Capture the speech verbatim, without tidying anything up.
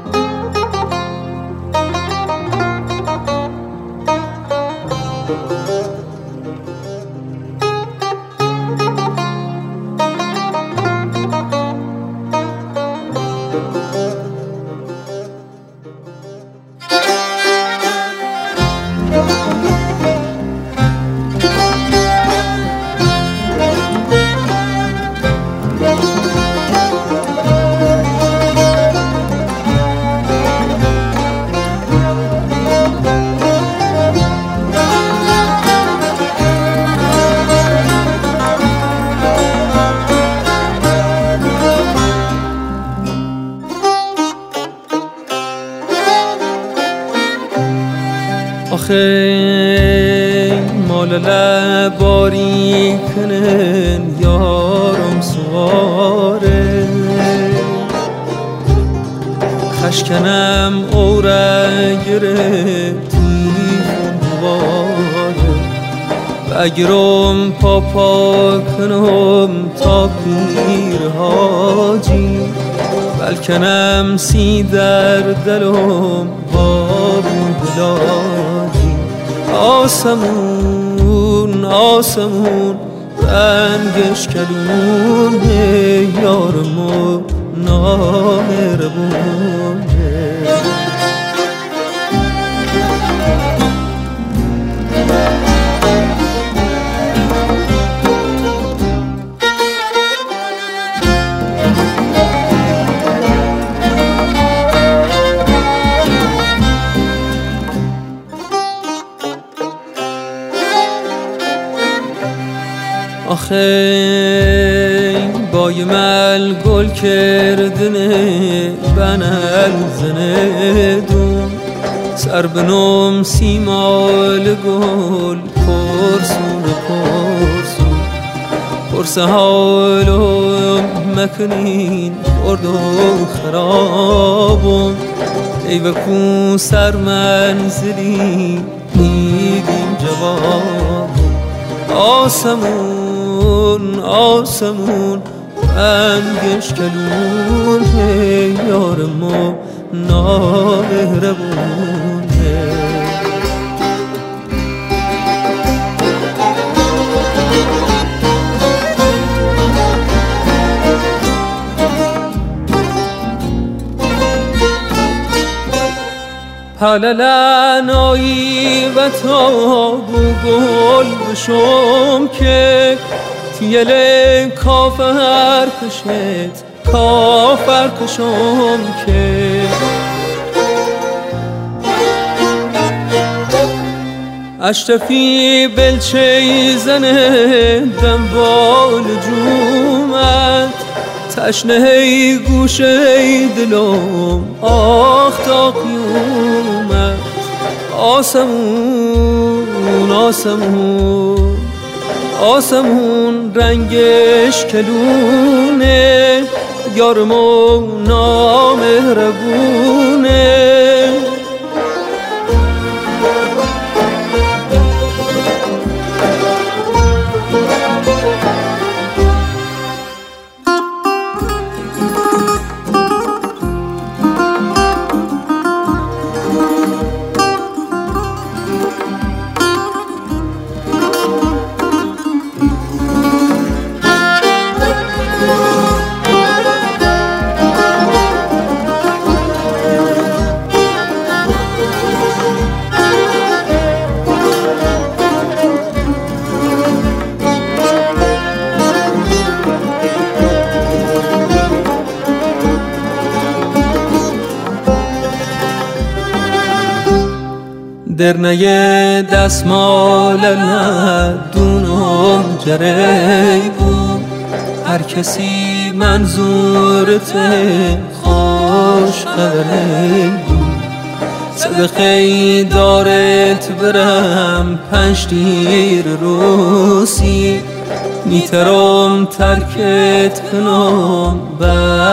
آخه مال لباری کنن یارم سواره خشکنم اوره گرفتی بواره و اگرم پاپا کنم تا پیر حاجی بلکنم سی در دلم بابون بلاجی آسمون آسمون رنگش کلون یارمو نامهربونه آخه بای مل گل کردنه بنل زندون سر بنم سیمال گل پرسون پرسون پرسه حالم مکنین خورد و خرابم ای وکو سر منزلی میدیم جواب آسمون آسمون رنگش کلون یارمو نامهربونه پللنایی و تابو گل بشم که تیل کافر کشت کافر کشم که اشتفی بلچه زنه دنبال جومت تشنه گوشه دلم آخ تا قیومت آسمون آسمون آسمون رنگش کلونه یارمو نامهربونه درنه دستمال ندونم جری بود هر کسی منظورت خوش خبری بود صدقه دارت برم پنج دیر روسی نیترم ترکت کنم